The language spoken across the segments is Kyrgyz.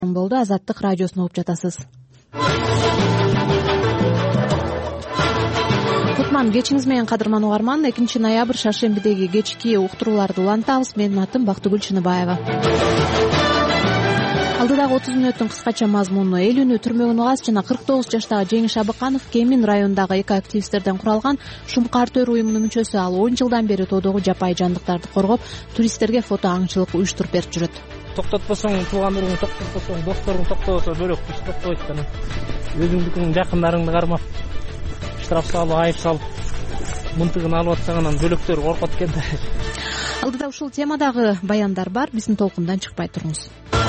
болду. Азаттык радиосун угуп жатасыз. Кутман кечиңиз менен кадырман угарман. 2 ноябрь шаршембидеги кечки уктурууларды улантабыз. Менин атым Бактыгүл Чыныбаева. Алдыдагы 30 мүнөттүн кыскача мазмуну: эл үнү түрмөгөн угаз жана 49 жаштагы Жеңиш Абыканов Кемин районундагы эко активисттерден куралган Шумкар төр уюмунун мүчөсү. Ал 10 жылдан бери тоодогу жапайы жандыктарды коргоп, туристтерге фото аңчылык уюштуруп берип жүрөт. Токтотпосоң туугандарың, токтотпосоң досторуң токтобосо бөлөк иш токтобойт да. Өзүңдүкүнүн жакындарыңды кармап, штраф салып, айып салып, мынтыгын алып атсаң анан бөлөктөр коркот экен да. Алдыда ушул темадагы баяндар бар. Биздин толкундан чыкпай туруңуз.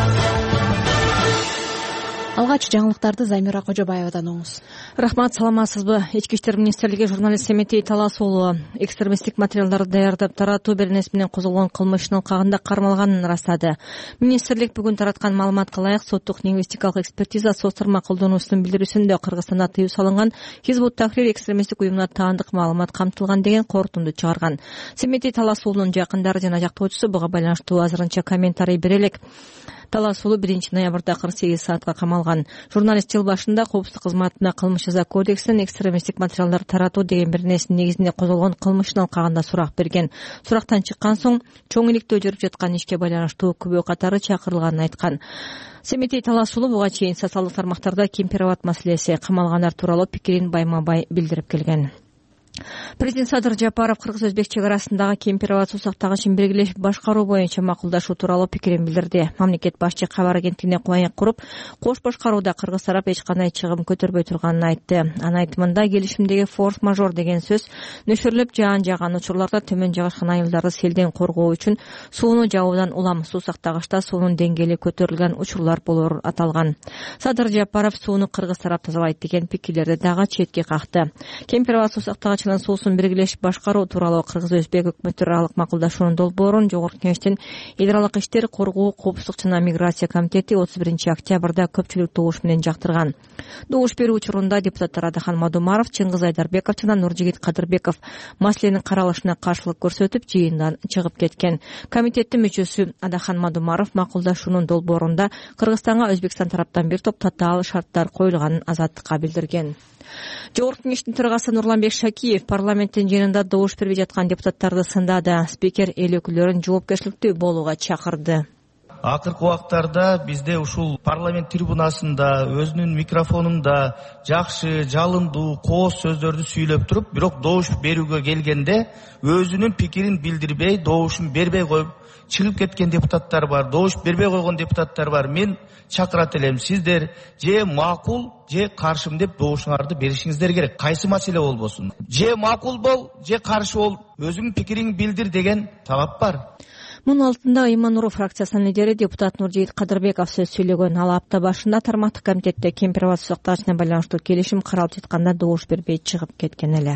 Алгач жаңылыктарды Замира Кожобаевадан угуңуз. Рахмат, саламатсызбы? Ички иштер министрлиги журналист Семетей Талас уулу экстремисттик материалдарды даярдап таратуу беренеси менен козголгон кылмыштын ылкагында кармалганын ырастады. Министрлик бүгүн тараткан маалыматка ылайык соттук лингвистикалык экспертиза соц тармак колдонуусунун билдирүүсүндө Кыргызстанда тыюу салынган Хизбут Тахрир экстремисттик уюмуна таандык маалымат камтылган деген корутунду чыгарган. Семетей Талас уулунун жакындары жана жактоочусу буга байланыштуу азырынча комментарий бере элек. Талас уулу 1 ноябрда 48 саатка камалган. Журналист жыл башында коопсуздук кызматына кылмыш жаза кодексинин экстремисттик материалдар таратуу деген беренесинин негизинде козголгон кылмыштын ылкагында сурак берген. Сурактан чыккан соң чоң иликтөө жүрүп жаткан ишке байланыштуу күбө катары чакырылганын айткан. Семетей Талас уулу буга чейин социалдык тармактарда Кемпироват маселеси, камалгандар тууралуу пикирин байма-бай билдирип келген. Президент Садыр Жапаров кыргыз-өзбек чек арасындагы Кемпироват суусактагычын биргелешип башкаруу боюнча макулдашуу тууралуу пикирин билдирди. Мамлекет башчы кабар агенттигине кубанык куруп, кош башкарууда кыргыз тарап эч кандай чыгым көтөрбөй турганын айтты. Анын айтымында келишимдеги форс-мажор деген сөз нөшөрлөп жаан жааган учурларда төмөн жайгашкан айылдарды селден коргоо үчүн сууну жабуудан улам суусактагычта суунун деңгээли көтөрүлгөн учурлар болору аталган. Садыр Жапаров сууну кыргыз тарап тазалайт деген пикирлерди дагы четке какты. Кемпироват суусактагычын суусун биргелешип башкаруу тууралуу кыргыз-өзбек өкмөттөр аралык макулдашуунун долбоорун Жогорку Кеңештин Идаралык иштер, коргоо, коопсуздук жана миграция комитети 31 октябрда көпчүлүк добуш менен жактырган. Добуш берүү учурунда депутаттар Адахан Мадумаров, Чыңгыз Айдарбеков жана Нуржигит Кадырбеков маселенин каралышына каршылык көрсөтүп, жыйындан чыгып кеткен. Комитеттин мүчөсү Адахан Мадумаров макулдашуунун долбоорунда Кыргызстанга Өзбекстан тараптан бир топ татаал шарттар коюлганын Азаттыкка билдирген. Жогорку Кеңештин төрагасы Нурланбек Шакиев парламенттин жыйынында добуш бербей жаткан депутаттарды сындады. Спикер эл өкүлдөрүн жоопкерчиликтүү болууга чакырды. Акыркы убактарда бизде ушул парламент трибунасында өзүнүн микрофонунда жакшы, жалындуу, кооз сөздөрдү сүйлөп туруп, бирок добуш берүүгө келгенде өзүнүн пикирин билдирбей, добушун бербей коюп чыгып кеткен депутаттар бар, добуш бербей койгон депутаттар бар. Мен чакырат элем, сиздер же макул, же каршымын деп добушуңарды беришиңиздер керек. Кайсы маселе болбосун. Же макул бол, же каршы бол, өзүңдүн пикириңди билдир деген талап бар. Мунун алдында Имануру фракциясынын лидери депутат Нуржигит Кадырбеков сөз сүйлөгөн. Ал апта башында тармактык комитетте Кемпироват суусактагычына байланыштуу келишим каралып жатканда добуш бербей чыгып кеткен эле.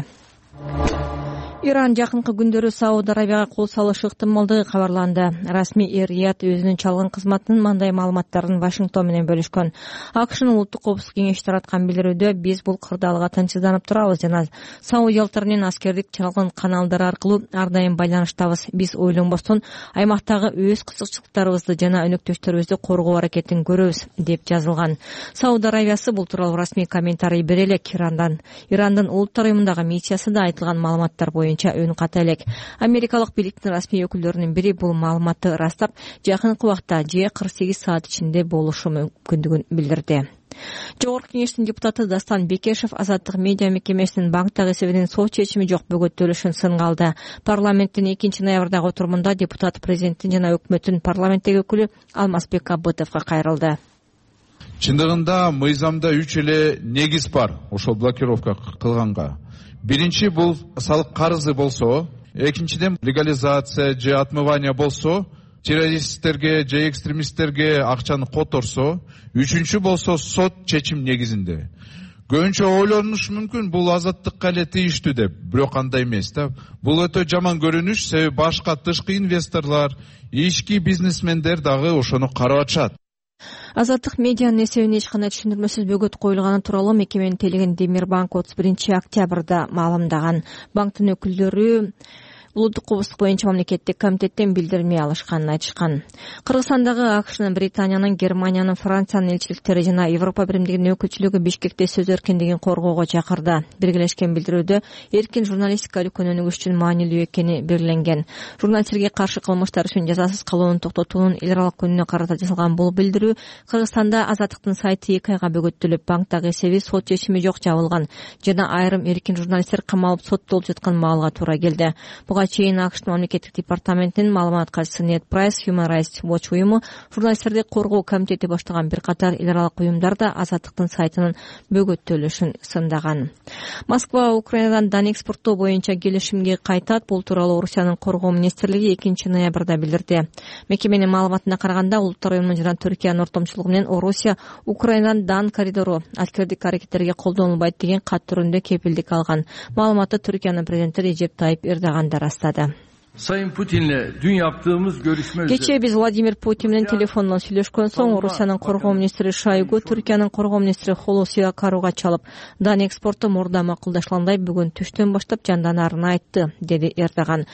Иран жакынкы күндөрү Сауд Арабияга кол салышы ыктымалдыгы кабарланды. Расмий Эр-Рияд өзүнүн чалгын кызматынын мындай маалыматтарын Вашингтон менен бөлүшкөн. АКШнын улуттук коопсуздук кеңеши тараткан билдирүүдө биз бул кырдаалга тынчсызданып турабыз жана саудиялыктар аскердик чалгын каналдары аркылуу ар дайым байланыштабыз. Биз ойлонбостон аймактагы өз кызыкчылыктарыбызды жана өнөктөштөрүбүздү коргоо аракетин көрөбүз деп жазылган. Сауд Арабиясы бул тууралуу расмий комментарий бере элек. Ирандын улуттар уюмундагы миссиясы да айтылган маалыматтар боюнча өн ката элек. Америкалык бийликтин расмий өкүлдөрүнүн бири бул маалыматты ырастап, жакынкы убакта же 48 саат ичинде болушу мүмкүндүгүн билдирди. Жогорку Кеңештин депутаты Дастан Бекешев Азаттык медиа мекемесинин банктагы эсебинин сот чечими жок бөгөттөлүшүн сынга алды. Парламенттин 2 ноябрдагы отурумунда депутат президенттин жана өкмөттүн парламенттеги өкүлү Алмазбек Аббытовго кайрылды. Чындыгында мыйзамда 3 эле негиз бар ошол блокировка кылганга. Биринчи бул салык карызы болсо, экинчиден легализация же отмывание болсо, террористтерге же экстремисттерге акчаны которсо, үчүнчү болсо сот чечим негизинде. Көбүнчө ойлонуш мүмкүн бул азаттыкка эле тийиштүү деп, бирок андай эмес да. Бул өтө жаман көрүнүш, себеби башка тышкы инвесторлор, ички бизнесмендер дагы ошону карап атышат. Азаттык медианын эсебине эч кандай түшүндүрмөсүз бөгөт коюлганы тууралуу мекеменин телеген Демирбанк 31 октябрда маалымдаган. Банктын өкүлдөрү улуттук кобуздук боюнча мамлекеттик комитеттен билдирме алышканын айтышкан. Кыргызстандагы АКШнын, Британиянын, Германиянын, Франциянын элчиликтери жана Европа биримдигинин өкүлчүлүгү Бишкекте сөз эркиндигин коргоого чакырды. Биргелешкен билдирүүдө эркин журналистика өлкөнү өнүгүш үчүн маанилүү экени белгиленген. Журналисттерге каршы кылмыштар үчүн жазасыз калуунун токтотуунун эл аралык күнүнө карата жасалган бул билдирүү Кыргызстанда Азаттыктын сайты 2 айга бөгөттөлүп, банктагы эсеби сот чечими жок жабылган жана айрым эркин журналисттер камалып соттолуп жаткан маалга туура келди. Буга чейин АКШнын мамлекеттик департаментинин маалымат катчысы Нед Прайс Human Rights Watch уюму журналисттерди коргоо комитети баштаган бир катар эл аралык уюмдар да Азаттыктын сайтынын бөгөттөлүшүн сындаган. Москва Украинадан дан экспорттоо боюнча келишимге кайтат. Бул тууралуу Орусиянын коргоо министрлиги 2 ноябрда билдирди. Мекеменин маалыматына караганда, улуттар уюмунун жана Түркиянын ортомчулугу менен Орусия Украинадан дан коридору аскердик аракеттерге колдонулбайт деген кат түрүндө кепилдик алган. Маалыматты Түркиянын президенти Режеп Тайип Эрдоган да растады. Sayın Putin'le dün yaptığımız görüşme Кечээ биз Владимир Путин менен телефондон сүйлөшкөн соң Орусиянын коргоо министри Шойгу Түркиянын коргоо министри Хулуси Акаруга чалып, дан экспорту мурда макулдашылгандай бүгүн түштөн баштап жанданарын айтты, деди Эрдоган.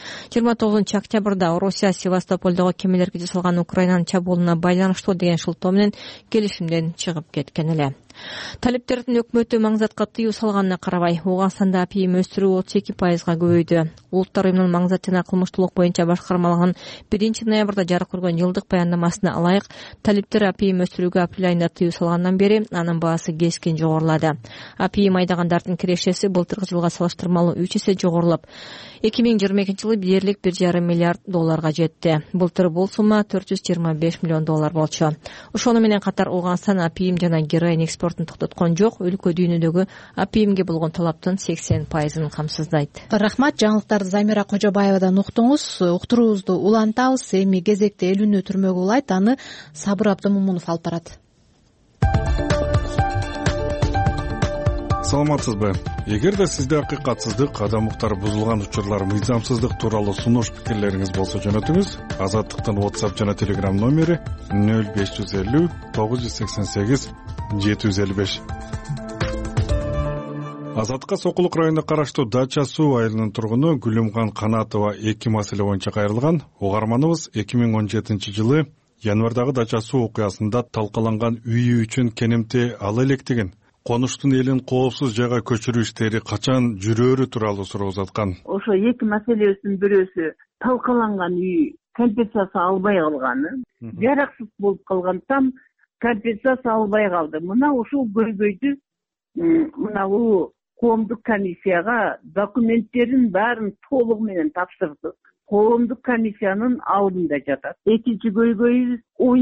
29 октябрда Орусия Севастополдогу кемелерге жасалган Украинанын чабуулуна байланыштуу деген шылтоо менен келишимден чыгып кеткен эле. Талиптердин өкмөтү маңзатка тыюу салганына карабай, Ооганстанда апийим өстүрүү 32%га көбөйдү. Улуттар уюмунун маңзат жана кылмыштуулук боюнча башкармалыгынын 1 ноябрда жарык көргөн жылдык баяндамасына ылайык, талиптер апийим өстүрүүгө апрель айында тыюу салгандан бери анын баасы кескин жогорулады. Апийим айдагандардын кирешеси былтыркы жылга салыштырмалуу 3 эсе жогорулуп, 2022-жылы дээрлик $1,5 миллиард жетти. Былтыр бул сумма $425 миллион болчу. Ошону менен катар Ооганстан апийим жана героин экспортун токтоткон жок, өлкө дүйнөдөгү апийимге болгон талаптын 80%ын камсыздайт. Рахмат, жаңылыктарды Замира Кожобаевадан уктуңуз. Уктуруубузду улантабыз. Эми кезекте эл үнү түрмөгү улайт, аны Сабыр Абдымомунов алып барат. Саламатсызбы? Эгерде сизде акыйкатсыздык, адам укуктары бузулган учурлар, мыйзамсыздык тууралуу сунуш пикирлериңиз болсо жөнөтүңүз. Азаттыктын WhatsApp жана Telegram номери 0550 988 755. Азаттыкка Сокулук районуна караштуу Дача суу айылынын тургуну Гүлүмкан Канатова 2 маселе боюнча кайрылган. Угарманыбыз 2017-жылы январдагы Дача суу окуясында талкаланган үйү үчүн кенемти ала электигин, конуштун элин коопсуз жайга көчүрүү иштери качан жүрөөрү тууралуу суроо узаткан. Ошо 2 маселесинин бирөөсү талкаланган үй компенсация албай калганы, жараксыз болуп калган, там компенсация албай калды. Мына ушул көйгөйдү мына бул коомдук комиссияга документтерин баарын толугу менен тапшырдык. Коомдук комиссиянын алдында жатат. Экинчи көйгөйүбүз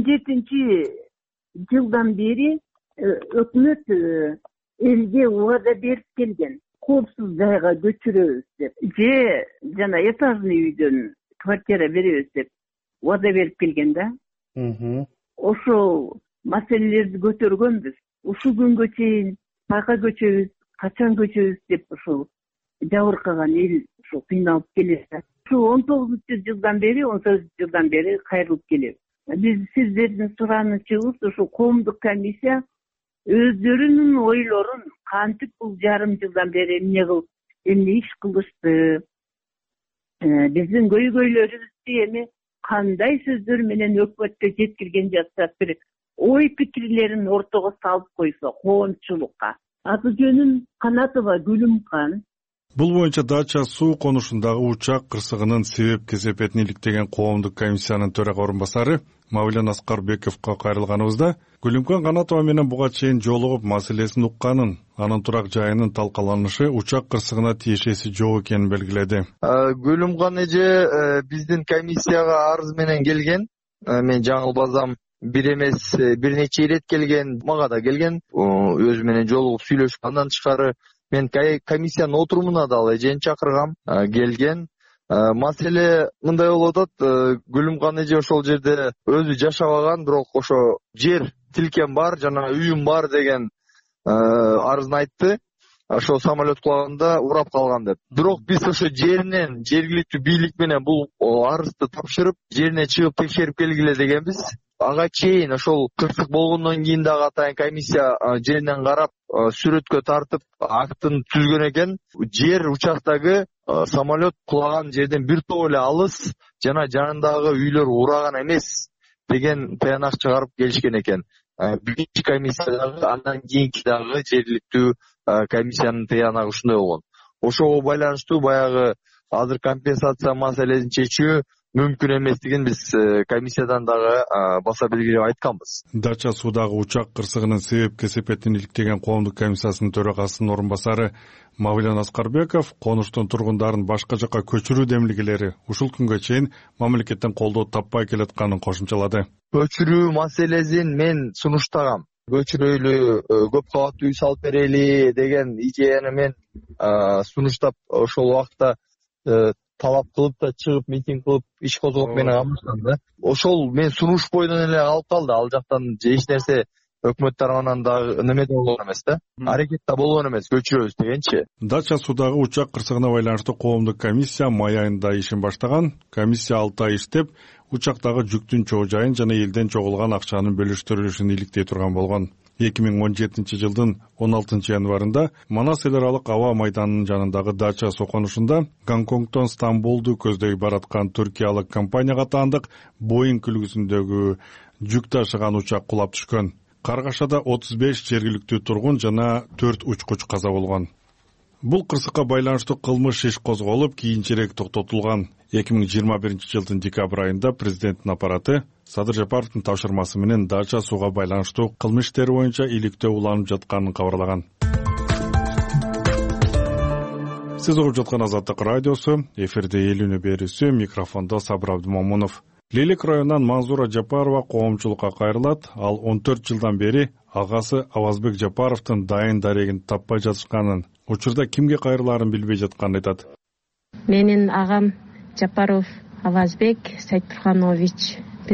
17-жылдан бери өкмөт элге убада берип келген. Коопсуз жайга көчүрөбүз деп, же жана этажный үйдөн квартира беребиз деп убада берип келген да. Ошол маселелерди көтөргөнбүз. Ушул күнгө чейин кайка көчөбүз, качан көчөбүз деп ушул жабыркаган эл ушул кыйналып келет. Ушул 19-жылдан бери, 18-жылдан бери кайрылып келебиз. Биз сиздердин суранычыбыз ушул коомдук комиссия өздөрүнүн ойлорун кантип бул жарым жылдан бери эмне иш кылышты, биздин көйгөйлөрүбүздү эми кандай сөздөр менен өкмөткө жеткирген жатышат, бир ой пикирлерин ортого салып койсо коомчулукка. Аты жөнүм Канатова Гүлүмкан. Бул боюнча Дача суу конушундагы учак кырсыгынын себеп кесепетин иликтеген коомдук комиссиянын төрага орун басары Мавлен Аскарбековго кайрылганыбызда Гүлүмкан Канатова менен буга чейин жолугуп маселесин укканын, анын турак жайынын талкаланышы учак кырсыгына тиешеси жок экенин белгиледи. Гүлүмкан эже биздин комиссияга арыз менен келген. Мен жаңылбасам бир эмес бир нече ирет келген, мага да келген. Өзү менен жолугуп сүйлөшүп, андан тышкары мен комиссиянын отурумуна да эжени чакыргам, келген. Маселе мындай болуп атат, Гүлүмкан эже ошол жерде өзү жашабаган, бирок ошо жер тилкем бар, жана үйүм бар деген арызын айтты. Ошо самолет кулаганда урап калган деп. Бирок биз ошо жеринен, жергиликтүү бийлик менен бул арызды тапшырып, жерине чыгып текшерип келгиле дегенбиз. ага чейин ошол кырсык болгондон кийин дагы атайын комиссия жеринен карап сүрөткө тартып актын түзгөн экен. Жер учактагы самолет кулаган жерден бир топ эле алыс жана жанындагы үйлөр ураган эмес деген таянак чыгарып келишкен экен. Биринчи комиссия дагы андан кийинки дагы жергиликтүү комиссиянын таянагы ушундай болгон. Ошого байланыштуу баягы азыр компенсация маселесин чечүү мүмкүн эместигин биз комиссиядан дагы баса белгилеп айтканбыз. Дача суудагы учак кырсыгынын себеп кесепетин иликтеген коомдук комиссиясынын төрагасынын орун басары Мавлен Аскарбеков конуштун тургундарын башка жакка көчүрүү демилгелери ушул күнгө чейин мамлекеттен колдоо таппай келатканын кошумчалады. Көчүрүү маселесин мен сунуштагам. Көчүрөйлү, көп кабаттуу үй салып берели деген идеяны мен сунуштап ошол убакта талап кылып да чыгып митинг кылып иш козгоп менен алышкан да. Ошол мен сунуш бойдон эле калып калды. Ал жактан эч нерсе өкмөт тарабынан дагы неме болгон эмес да. Аракет да болгон эмес көчүрөбүз дегенчи. Дача суудагы учак кырсыгына байланыштуу коомдук комиссия май айында ишин баштаган. Комиссия 6 ай иштеп, учактагы жүктүн чоо жайын жана элден чогулган акчанын бөлүштүрүлүшүн иликтей турган болгон. 2017 жылдын 16 январында Манас эл аралык аба майданынын жанындагы дача суу конушунда Гонконгдон Стамбулду көздөй бараткан түркиялык компанияга таандык Боинг үлгүсүндөгү жүк ташыган учак кулап түшкөн. Каргашада 35 жергиликтүү тургун жана 4 учкуч каза болгон. Бул кырсыкка байланыштуу кылмыш иш козголуп, кийинчерээк токтотулган. 2021 жылдын декабрь айында президенттин аппараты Садыр Жапаровдун тапшырмасы менен дача сууга байланыштуу кылмыш иштери боюнча иликтөө уланып жатканын кабарлаган. Сиз угуп жаткан Азаттык радиосу, эфирде эл үнү берүүсү, микрофондо Сабыр Абдымомунов. Лелек районунан Мансура Жапарова коомчулукка кайрылат. Ал 14 жылдан бери агасы Авазбек Жапаровдун дайын дарегин таппай жатышканын, учурда кимге кайрылаарын билбей жатканын айтат. Менин агам Жапаров Авазбек Сайтурханович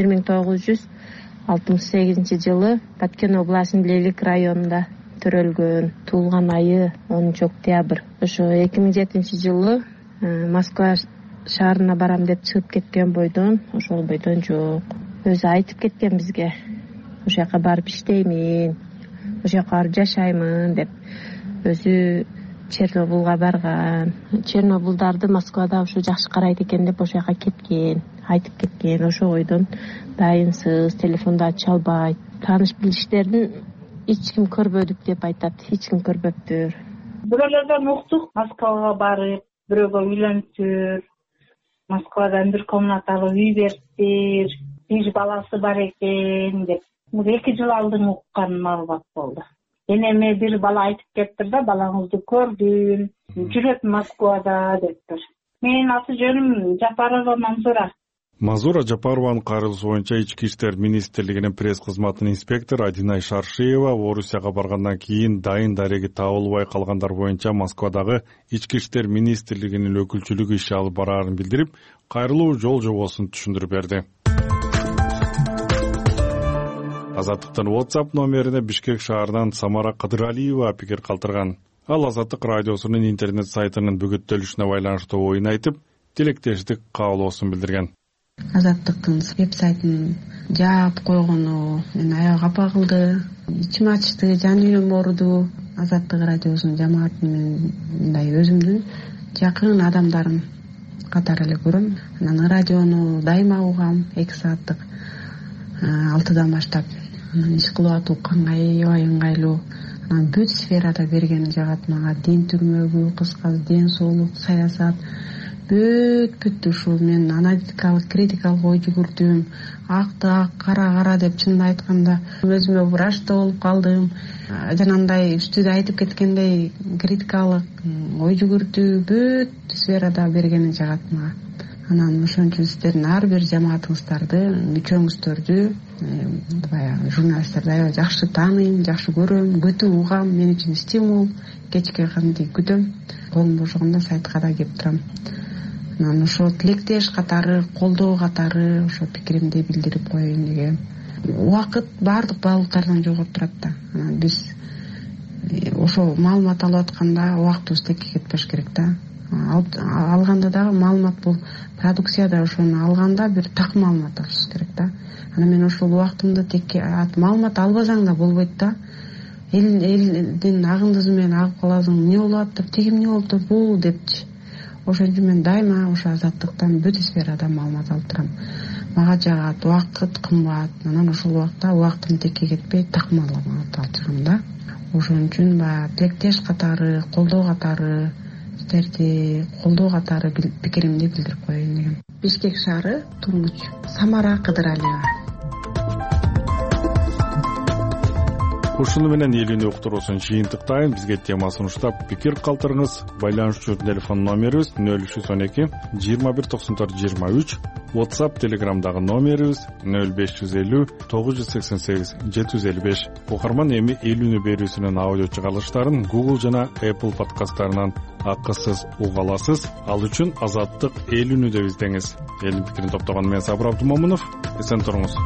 1968 жылы Баткен областынын Лелек районунда төрөлгөн. Туулган айы 10 октябрь. Ошо 2007 жылы Москва шаарына барам деп чыгып кеткен бойдон, ошол бойдон жок. Өзү айтып кеткен бизге. Ошол жака барып иштеймин, ошол жака барып жашаймын деп. Өзү Чернобылга барган. Чернобылдарды Москвада ошо жакшы карайт экен деп ошол жака кеткен, айтып кеткен. Ошол бойдон дайынсыз, телефонду ача албайт. Тааныш билиштердин эч ким көрбөдүк деп айтат, эч ким көрбөптүр. Бирөөлөрдөн уктук, Москвага барып, бирөөгө үйлөнүптүр. Москвадан бир комнаталуу үй бериптир, бир баласы бар экен деп. 2 жыл алдын уккан маалымат болду. Энеме бир бала айтып кетти да, балаңызды көрдүм, жүрөт Москвада дептир. Менин аты жөнүм Жапарова Мансура. Мансура Жапарованын кайрылышы боюнча Ички иштер министрлигинин пресс кызматынын инспектору Адинай Шаршиева Орусияга баргандан кийин дайын дареги табылбай калгандар боюнча Москвадагы Ички иштер министрлигинин өкүлчүлүгү иш алып бараарын билдирип, кайрылуу жол жобосун түшүндүрүп берди. Азаттыктын WhatsApp номерине Бишкек шаарынан Самара Кадыралиева пикир калтырган. Ал Азаттык радиосунун интернет сайтынын бүгүттөлүшүнө байланыштуу оюн айтып, тилектештик каалоосун билдирген. Азаттыктын веб-сайтын жаап койгону мени аябай капа кылды. Ичим ачты, жан дүйнөм ооруду. Азаттык радиосунун жамаатын мен мындай өзүмдүн жакын адамдарым катары эле көрөм. Анан радиону дайыма угам, 2 сааттык 6-дан баштап. Анан иш кылып атуу аябай ыңгайлуу. Анан бүт сферада бергени жагат мага. Дин түрмөгү, кыскасы ден соолук, саясат, бүт ушул мен аналитикалык, критикалык ой жүгүрдүм. Акты ак, кара деп чынын айтканда өзүмө бир ашта болуп калдым. Жанагындай үстүдө айтып кеткендей критикалык ой жүгүрдү, бүт сферада бергени жагат мага. Анан ошон үчүн сиздердин ар бир жамаатыңыздарды, мүчөңүздөрдү, баягы журналисттерди аябай жакшы тааныйм, жакшы көрөм, көтү угам, мен үчүн стимул. Кечке кандый күтөм, колум бошогондо сайтка да кеп турам. Анан ошо тилектеш катары, колдоо катары ошо пикиримди билдирип коеюн деген. Убакыт баардык баалуулуктардан жогору турат да. Анан биз ошо маалымат алып атканда убактыбыз текке кетпеш керек да. алганда дагы маалымат, бул продукцияда ошону алганда бир так маалымат алыш керек да. Анан мен ошол убактымды тек маалымат албасаң да болбойт да. Элдин агындызы менен агып каласың, эмне болуп атыр, тиги эмне болуптур, бул депчи. Ошон үчүн мен дайыма ошо Азаттыктан бүт сферадан маалымат алып турам. Мага жагат, убакыт кымбат. Анан ошол убакта убактым текке кетпей так маалымат алып турам да. Ошон үчүн баягы тилектеш катары, колдоо катары, сиздерди колдоо катары пикиримди билдирип коеюн дегем. Бишкек шаары, Турмуч, Самара Кыдыралиева. Ушуну менен элүүнү уктуруусун жыйынтыктайын. Бизге тема сунуштап пикир калтырыңыз. Байланышчу телефон номерибиз 0312 2194 23. WhatsApp, Telegramдагы номерибиз 0550 988 755. Угарман эми элүүнү берүүсүнүн аудио чыгарылыштарын Google жана Apple подкасттарынан акысыз уга аласыз. Ал үчүн Азаттык элүүнү деп издеңиз. Элдин пикирин топтогон мен Сабыр Абдумомунов. Эсен туруңуз.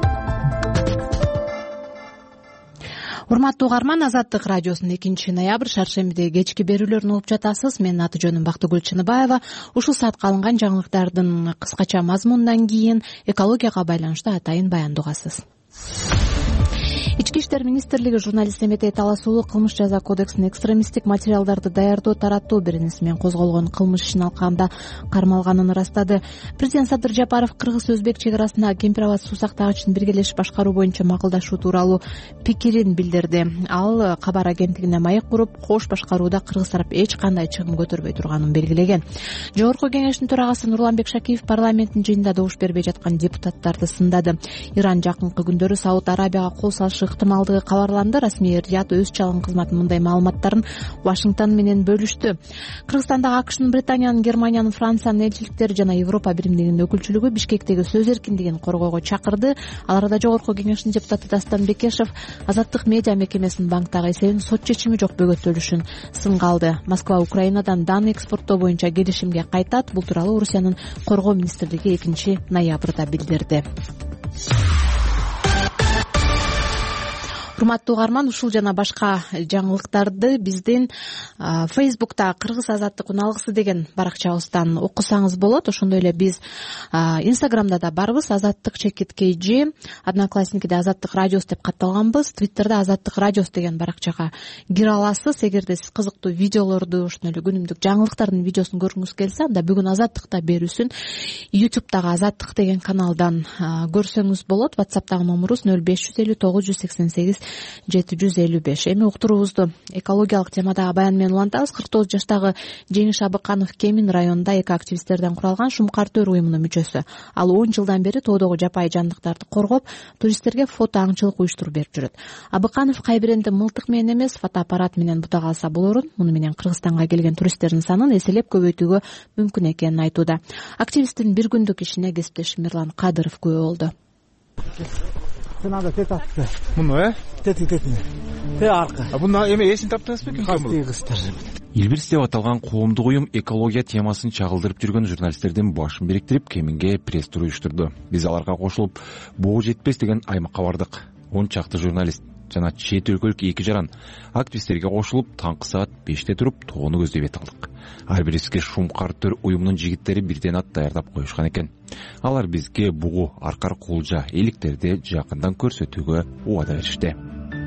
Урматтуу угарман, Азаттык радиосунун 2-ноябрь шаршембиде кечки берүүлөрүн угуп жатасыз. Менин аты жөнүм Бактыгүл Чыныбаева. Ушул саатка алынган жаңылыктардын кыскача мазмунунан кийин экологияга байланыштуу атайын баянды угасыз. Ички иштер министрлиги журналист Эметей Таласуулу кылмыш жаза кодексинин экстремисттик материалдарды даярдоо, тараттоо беренеси менен козголгон кылмыш ишин алкагында кармалганын ырастады. Президент Садыр Жапаров кыргыз-өзбек чек арасында Кемпир-Абад суу сактагычын биргелешип башкаруу боюнча макулдашуу тууралуу пикирин билдирди. Ал кабар агенттигине маек куруп, кош башкарууда кыргыз тарап эч кандай чыгым көтөрбөй турганын белгилеген. Жогорку кеңештин төрагасы Нурланбек Шакиев парламенттин жыйынында добуш бербей жаткан депутаттарды сындады. Иран жакынкы күндөрү Сауд Арабияга кол салышы ыктымалдыгы кабарланды. Расмий Рият өз чалгын кызматынын мындай маалыматтарын Вашингтон менен бөлүштү. Кыргызстандагы АКШнын, Британиянын, Германиянын, Франциянын элчиликтери жана Европа биримдигинин өкүлчүлүгү Бишкектеги сөз эркиндигин коргоого чакырды. Ал арада Жогорку кеңештин депутаты Дастан Бекешев Азаттык медиа мекемесинин банктагы эсебин сот чечими жок бөгөттөлүшүн сынга алды. Москва Украинадан дан экспорттоо боюнча келишимге кайтат. Бул тууралуу Орусиянын коргоо министрлиги 2-ноябрда билдирди. Урматтуу угарман, ушул жана башка жаңылыктарды биздин Facebook'та Кыргыз Азаттык уналгысы деген баракчабыздан окусаңыз болот. Ошондой эле биз Instagram'да да барбыз. Азаттык _KG, Одноклассникиде Азаттык радиос деп катталганбыз. Twitter'да Азаттык радиос деген баракчага кире аласыз. Эгерде сиз кызыктуу видеолорду, ошондой эле күнүмдүк жаңылыктардын видеосун көргүңүз келсе, анда бүгүн Азаттыкта берүүсүн YouTube'дагы Азаттык деген каналдан көрсөңүз болот. WhatsApp'тагы номерубуз 0550 988 755. Эми уктуруубузду экологиялык темадагы баян менен улантабыз. 49 жаштагы Жеңиш Абыканов Кемин районунда эки активисттерден куралган Шумкар төр уюмунун мүчөсү. Ал 10 жылдан бери тоодогу жапайы жандыктарды коргоп, туристтерге фото аңчылык уюштуруп берип жүрөт. Абыканов кайбиренде мылтык менен эмес, фотоаппарат менен бута калса болорун, муну менен Кыргызстанга келген туристтердин санын эселеп көбөйтүүгө мүмкүн экенин айтууда. Активисттин бир күндүк ишине кесиптешим Мирлан Кадыров күбө болду. Муну Тетин аркы. Буну эме эсин таптыңызбы, ким бул? Илбирс деп аталган коомдук уюм экология темасын чагылдырып жүргөн журналисттердин башын бириктирип, Кеминге пресс-тур уюштурду. Биз аларга кошулуп, боо жетпес деген аймакка бардык. 10 чакты журналист жана чет өлкөлүк 2 жаран активисттерге кошулуп, таңкы саат 5те туруп, тоону көздөп эт алдык. Ар бирибизге Шумкар төр уюмунун жигиттери бирден ат даярдап коюшкан экен. Алар бизге бугу, аркар кулжа, эликтерди жакындан көрсөтүүгө убада беришти.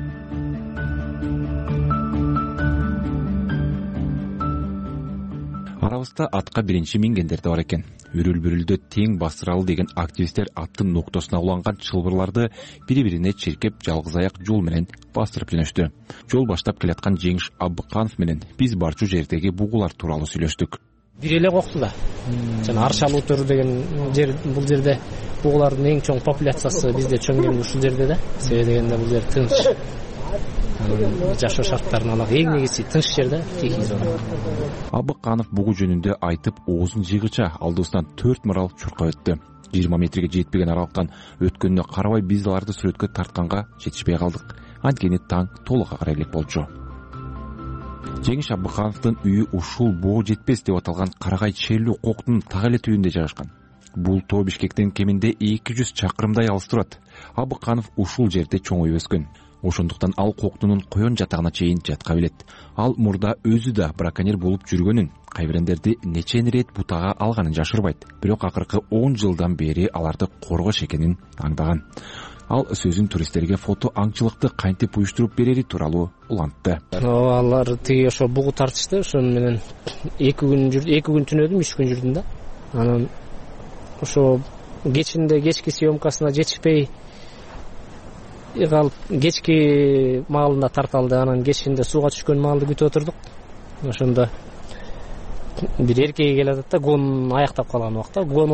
Арабызда атка биринчи мингендер да бар экен. Үрүл-бүрүлдө тең бастыралы деген активисттер аттын ноктосуна уланган чылбырларды бири-бирине черкеп жалгыз аяк жол менен бастырып жөнөштү. Жол баштап келаткан Жеңиш Абыканов менен биз барчу жердеги бугулар тууралуу сүйлөштүк. Бир эле кокту да. Жана Аршалуу төр деген жер, бул жерде бугулардын эң чоң популяциясы бизде чөңгөн ушул жерде да. Себеби дегенде бул жер тынч. Жашоо шарттарына алак эң негизи тынч жерде тихий зона. Абыканов бугу жөнүндө айтып оозун жыйгыча алдыбыздан 4 мурал чуркап өттү. 20 метрге жетпеген аралыктан өткөнүнө карабай биз аларды сүрөткө тартканга жетишпей калдык. Анткени таң толук ага элек болчу. Жеңиш Абыкановдун үйү ушул боо жетпес деп аталган Карагай Черлүү коктун так эле түбүндө жайгашкан. Бул тоо Бишкектен кеминде 200 чакырымдай алыс турат. Абыканов ушул жерде чоңоюп өскөн. ошондуктан ал коктунун коен жатагына чейин жатка билет. Ал мурда өзү да браконьер болуп жүргөнүн, кайбирендерди нече ирет бутага алганын жашырбайт. Бирок акыркы 10 жылдан бери аларды коргош экенин аңдаган. Ал сөзүн туристтерге фото аңчылыкты кантип уюштуруп берери тууралуу улантты. Алар тиги ошо бугу тартышты, ошону менен 2 күн түнөдүм, 3 күн жүрдүм да. Анан ошо кечки съемкасына жетишпей калып, кечки маалында тарталды. Анан кечинде сууга түшкөн маалды күтүп отурдук. Ошондо бир эркеги келип атат да, гон аяктап калган убакта. Гон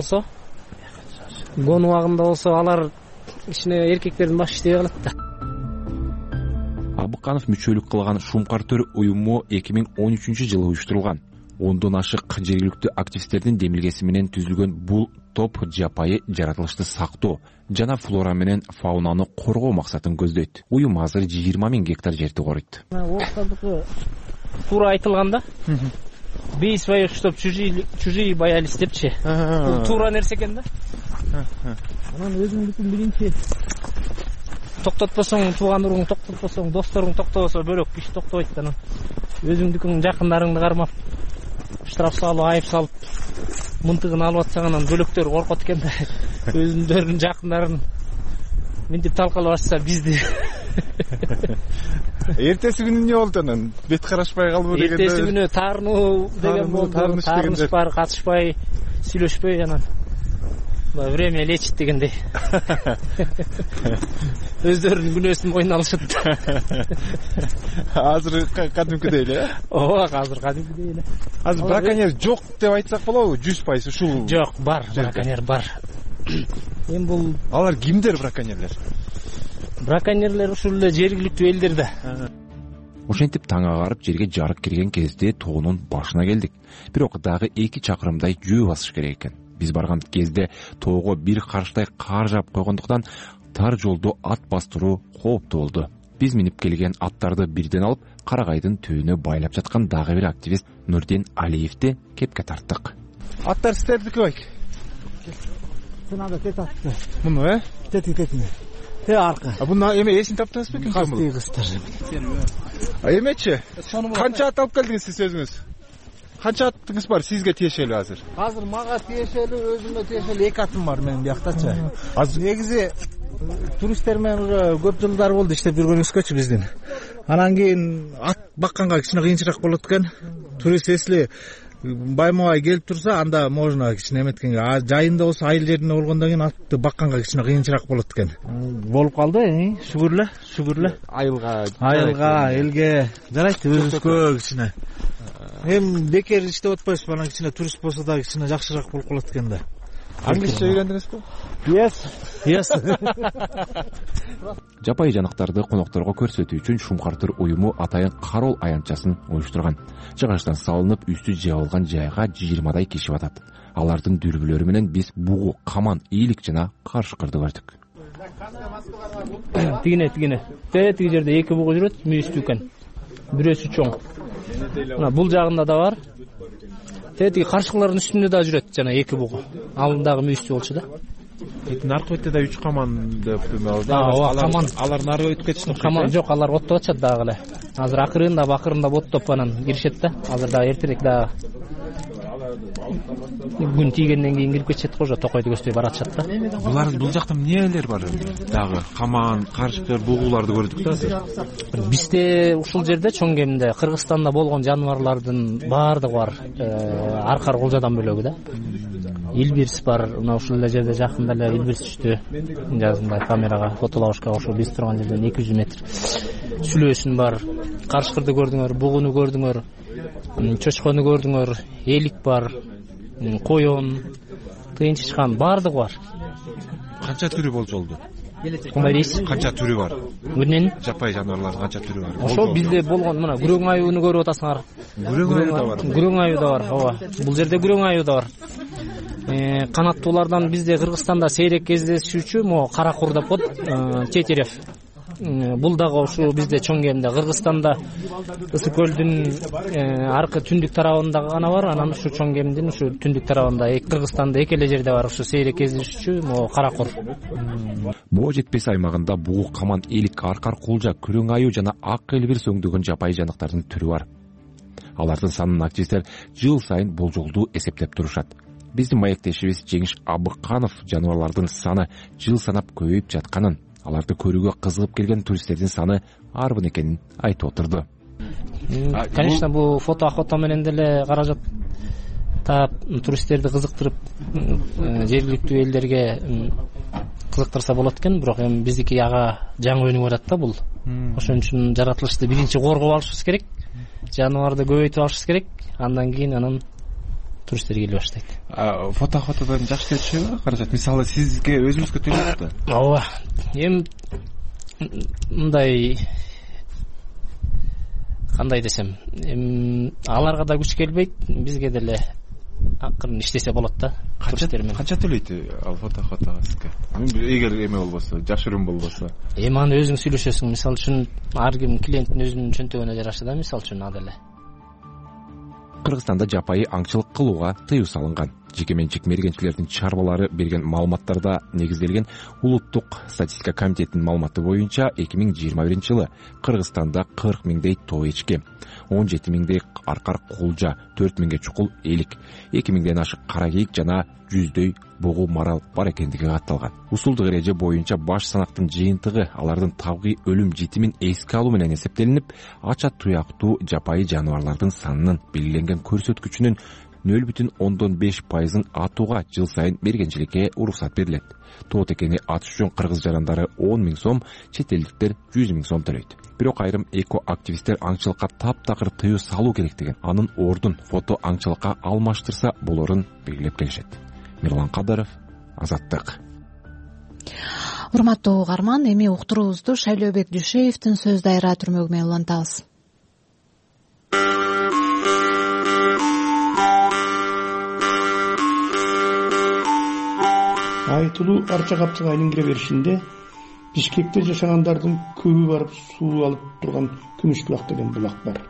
убагында болсо алар кичине эркектердин башы иштебей калат да. Абыканов мүчөлүк кылган Шумкартөр уюму 2013-жылы уюштурулган. 10дон ашык жергиликтүү активисттердин демилгеси менен түзүлгөн бул топ жапайы жаратылышты сактоо жана флора менен фаунаны коргоо максатын көздөйт. Уюм азыр 20 000 гектар жерди коройт. Орусалдыкы туура айтылганда бей своих, чтоб чужие боялись депчи. Бул туура нерсе экен да. Анан өзүңдүкүн биринчи токтотпосоң, туугандарың токтотпосоң, досторуң токтобосо бөлөк киши токтобойт. Анан өзүңдүкүн жакындарыңды кармап штраф салып, айып салып, мынтыгын алып атсаң, анан бөлөктөр коркот экен да. Өзүндөрүнүн жакындарын мынтип талкалап атса бизди. Эртеси күнү эмне болду анан? Бет карашпай калбы дегенде. Эртеси күнү таарынуу деген болду. Таарыныш бар, катышпай, сүйлөшпөй, анан время лечит дегендей. Өздөрүнүн күнөөсүн мойнуна алышат. Азыр кадимкидей эле, э? Ооба, азыр кадимкидей эле. Азыр браконьер жок деп айтсак болобу? 100% ушул. Жок, бар, браконьер бар. Эми бул алар кимдер браконьерлер? Браконьерлер ушул эле жергиликтүү элдер да. Ошентип таң агарып жерге жарык кирген кезде тоонун башына келдик. Бирок дагы 2 чакырымдай жөө басыш керек экен. Биз барган кезде тоого бир карыштай кар жаап койгондуктан тар жолду ат бастыруу кооптуу болду. Биз минип келген аттарды бирден алып, Карагайдын төбүнө байлап жаткан дагы бир активист Нурдин Алиевди кепке тарттык. Аттар сиздердики байк? Сынада тет атты. Муну, э? Тетин. Те арка. Буну эме эсин таптыңызбы экен? Кастыгыстар. Эмечи? Канча ат алып келдиңиз сиз өзүңүз? Канча аттыңыз бар сизге тиешелүү азыр? Азыр мага тиешелүү, өзүмө тиешелүү 2 атым бар менин бияктачы. Азыр негизи туристтер менен уже көп жылдар болду иштеп жүргөнүбүзгөчү биздин. Анан кийин ат бакканга кичине кыйынчыраак болот экен. Турист если байма-бай келип турса, анда можно кичине эметкенге. Жайында болсо, айыл жеринде болгондон кийин атты бакканга кичине кыйынчыраак болот экен. Болуп калды, шүгүрлө. Айылга, элге жарайт, өзүбүзгө кичине. Эми бекер иштеп атпайбыз, анан кичине турист болсо да кичине жакшыраак болуп калат экен да. Англисче үйрөндүңүзбү? Yes. Жапайы жанактарды конокторго көрсөтүү үчүн Шумкартөр уюму атайын карол аянтчасын уюштурган. Жыгачтан салынып, үстү жабылган жайга 20дай киши батат. Алардын дүрбүлөрү менен биз бугу, каман, ийилик жана карышкырды көрдүк. Тигине. Тиги жерде 2 бугу жүрөт, мүйүстүү экен. Бирөөсү чоң. Мына бул жагында да бар. Тиги каршылардын үстүндө да жүрөт, жана 2 бугу. Алдындагы мүйүстүү болчу да. Наркы бетте да 3 каман деп каман. Алар нары өтүп кетишти. Каман жок, алар оттоп атышат дагы эле. Азыр акырында бакырында боттоп анан киришет да. Азыр дагы эртерээк дагы күн тийгенден кийин кирип кетишет го, токойду көздөй баратышат да. Бул жакта эмнелер бар? Дагы каман, карышкыр, бугуларды көрдүк да азыр. Бизде ушул жерде чоң кеминде Кыргызстанда болгон жаныбарлардын баардыгы бар. Аркар колжадан бөлөгү да. Илбирс бар, мына ушул эле жерде жакында эле илбирс түштү. Жазында камерага фотолабышка ошо биз турган жерден 200 метр. Сүлөөсүн бар, карышкырды көрдүңөр, бугуну көрдүңөр, чочкону көрдүңөр, элик бар, коён, тыйынчычкан баардыгы бар. Канча түрү болжолду? Кандай дейсиз? Канча түрү бар? Эмненин? Жапайы жаныбарлардын канча түрү бар? Ошо бизде болгон мына күрөң аюуну көрүп атасыңар. Күрөң аю да бар. Күрөң аю да бар, ооба. Бул жерде күрөң аю да бар. Канаттуулардан бизде Кыргызстанда сейрек кездешүүчү мо кара кур деп коет, тетерев. бул дагы ушу бизде чоң кемде Кыргызстанда Ысык көлдүн аркы түндүк тарабында гана бар. Анан ушу чоң кемдин ушу түндүк тарабында Кыргызстанда эки эле жерде бар. Ушу сейрек кездешүүчү могу Каракор. Боо жетпес аймагында бугу, каман, элик, аркар, кулжа, күрөң аюу жана ак элбир сөңдөгөн жапайы жаныктардын түрү бар. Алардын санын активисттер жыл сайын болжолдуу эсептеп турушат. Биздин маектешибиз Жеңиш Абыканов жаныбарлардын саны жыл санап көбөйүп жатканын, аларды көрүүгө кызыгып келген туристтердин саны арбын экенин айтып отурду. Конечно, бул фото охота менен деле каражат таап туристтерди кызыктырып, жергиликтүү элдерге кызыктырса болот экен, бирок эми биздики ага жаңы өнүгүп атат да бул. Ошон үчүн жаратылышты биринчи коргоп алышыбыз керек, жаныбарды көбөйтүп алышыбыз керек, андан кийин анан туристтер келе баштайт. Фото охотадан жакшы түшөбү каражат? Мисалы сизге өзүңүзгө төлөйбү? Ооба. Эми мындай кандай десем, аларга да күч келбейт, бизге деле акырын иштесе болот да. Канча төлөйт ал фото охотага сизге? Эгер эме болбосо, жашыруун болбосо. Эми аны өзүң сүйлөшөсүң. Мисалы үчүн ар ким клиенттин өзүнүн чөнтөгүнө жараша да, мисалы үчүн ал эле. Кыргызстанда жапайы аңчылык кылууга тыюу салынган. Жеке менчик мергенчилердин чарбалары берген маалыматтарда негизделген Улуттук статистика комитетинин маалыматы боюнча 2021-жылы Кыргызстанда 40 миңдей тоо эчки, 17 миңдей аркар кулжа, 4 миңге чукул элик, 2 миңден ашык кара кийик жана 100дөй бугу марал бар экендиги катталган. Усулдук эреже боюнча баш санактын жыйынтыгы алардын табигый өлүм житимин эске алуу менен эсептелинип, ача туяктуу жапайы жаныбарлардын санынын белгиленген көрсөткүчүнүн 0,5% атууга жыл сайын мергенчиликке уруксат берилет. Тоо текени атыш үчүн кыргыз жарандары 10 миң сом, чет элдиктер 100 миң сом төлөйт. Бирок айрым эко-активисттер аңчылыкка таптакыр тыюу салуу керектигин, анын ордун фото аңчылыкка алмаштырса болорун белгилеп келишет. Мирлан Кадаров, Азаттык. Урматтуу угарман, эми уктуруубузду Шайлообек Дүйшеевдин сөз дайра түрмөгү менен улантабыз. Айтылуу арча капчыга айлангире беришинде Бишкекте жашагандардын көбү барып суу алып турган Күмүш булак деген булак бар.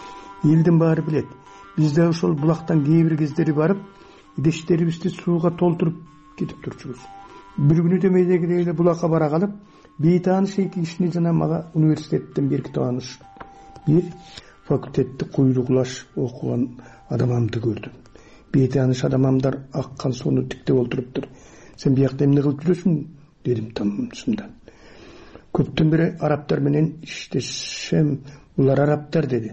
Элдин баары билет. Биз да ошол булактан кээ бир кездери барып, идештерибизди сууга толтуруп кетип турчубуз. Бир күнү демейдеги эле булакка бара калып, бейтааныш эки кишини жана мага университеттен берки тааныш бир факультетти куйлугулаш окуган адамамды көрдүм. Бейтааныш адамдар аккан сууну тиктеп олтуруптур. Сен биякта эмне кылып жүрөсүң? Дедим тамчымдан. Көптөн бери арабтар менен иштешем, булар арабтар деди.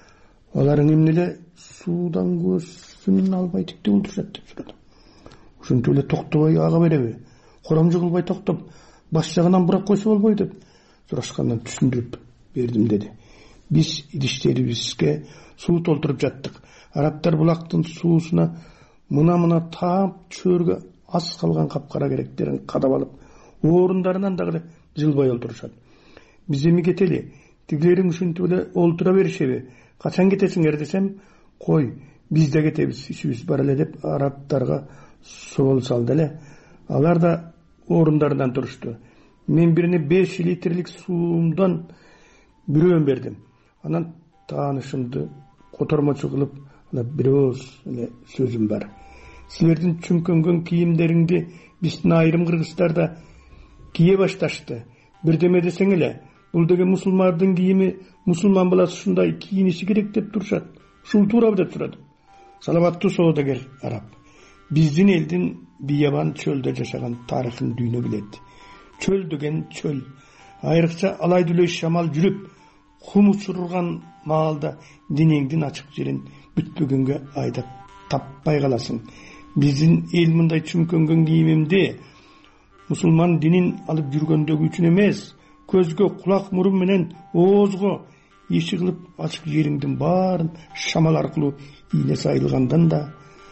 Аларың эмне эле суудан көзүн албай тиктеп олтурушат деп сурадым. Ошентип эле токтобой ага береби? Коромжу кылбай токтоп, баш жагынан бурап койсо болбойт деп сурашкандан түшүндүрүп бердим деди. Биз идиштерибизге суу толтуруп жаттык. Арабтар булактын суусуна мына таап чөөргө аз калган капкара керектерин кадап алып, орундарынан дагы жылбай олтурушат. Биз эми кетели, тигилерин ушинтип эле олтура беришеби? Качан кетесиңер десем, кой, биз да кетебиз, ишибиз бар эле деп арабтарга собол салды эле. Алар да орундарынан турушту. Мен бирине 5 литрлик суумдан бирөөн бердим. Анан таанышымды котормочу кылып, бир ооз эле сөзүм бар. Силердин чүңкөнгөн кийимдериңди биздин айрым кыргыздарда кие башташты. Бирдеме десең эле, бул деген мусулмандын кийими, мусулман баласы ушундай кийиниши керек деп турушат. Ушул туурабы деп сурадым. Саламаттуу соодагер араб. Биздин элдин биябан чөлдө жашаган тарыхын дүйнө билет. Чөл деген чөл. Айрыкча алай дүлөй шамал жүрүп, кум учурган маалда денеңдин ачык жерин бүтпөгөнгө айдап таппай каласың. Биздин эл мындай чүмкөнгөн кийимимди мусулман динин алып жүргөндөгү үчүн эмес, көзгө, кулак, мурун менен оозго иши кылып ачык жериңдин баарын шамал аркылуу ийне сайылгандан да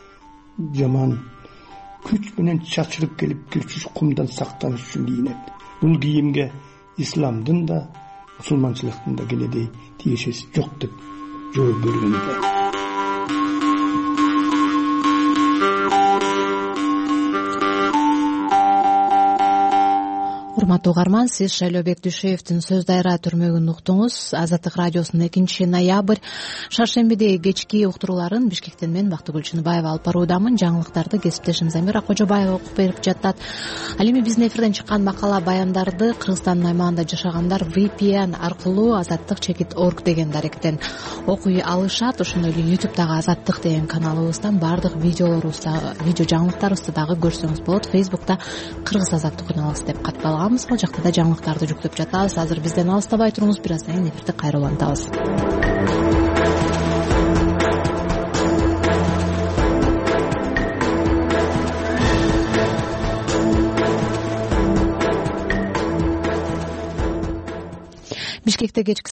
жаман күч менен чачырып келип кирчүш кумдан сактаныш үчүн кийинет. Бул кийимге исламдын да мусулманчылыктын да кенедей тиешеси жок деп жооп берген экен. урматтуу угарман, сиз Шайлообек Дүйшөевдин Сөз дайра түрмөгүн уктуңуз. Азаттык радиосунун 2-ноябрь шаршембидеги кечки уктурууларын Бишкектен мен Бактыгүл Чыныбаева алып баруудамын. Жаңылыктарды кесиптешим Замира Кожобаева окуп берип жатат. Ал эми биздин эфирден чыккан макала баяндарды Кыргызстандын аймагында жашагандар VPN аркылуу azattik.org деген даректен окуй алышат. Ошондой эле YouTube'дагы Азаттык деген каналыбыздан баардык видео жаңылыктарыбызды дагы көрсөңүз болот. Facebook'та Кыргыз Азаттык каналыбыз деп катталганбыз. Ал жакта да жаңылыктарды жүктөп жатабыз. Азыр бизден алыстабай туруңуз, бир аздан кийин эфирди кайра улантабыз. Бишкекте кечки